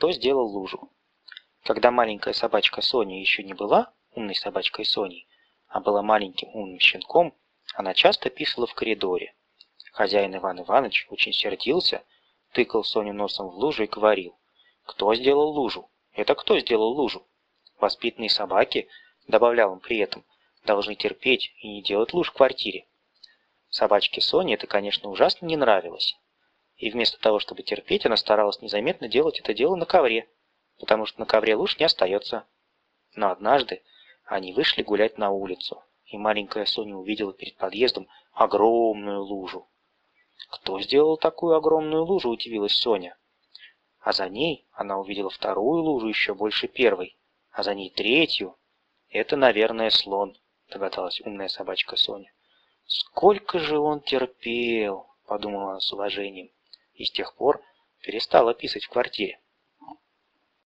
кто сделал лужу. Когда маленькая собачка Соня еще не была умной собачкой Соней, а была маленьким умным щенком, она часто писала в коридоре. Хозяин Иван Иванович очень сердился, тыкал Соню носом в лужу и говорил: «Кто сделал лужу? Это кто сделал лужу?» Воспитанные собаки, добавлял он при этом, должны терпеть и не делать луж в квартире. Собачке Соне это, конечно, ужасно не нравилось. И вместо того, чтобы терпеть, она старалась незаметно делать это дело на ковре, потому что на ковре луж не остается. Но однажды они вышли гулять на улицу, и маленькая Соня увидела перед подъездом огромную лужу. «Кто сделал такую огромную лужу?» – удивилась Соня. А за ней она увидела вторую лужу еще больше первой, а за ней третью. «Это, наверное, слон», – догадалась умная собачка Соня. «Сколько же он терпел!» – подумала она с уважением, и с тех пор перестала писать в квартире.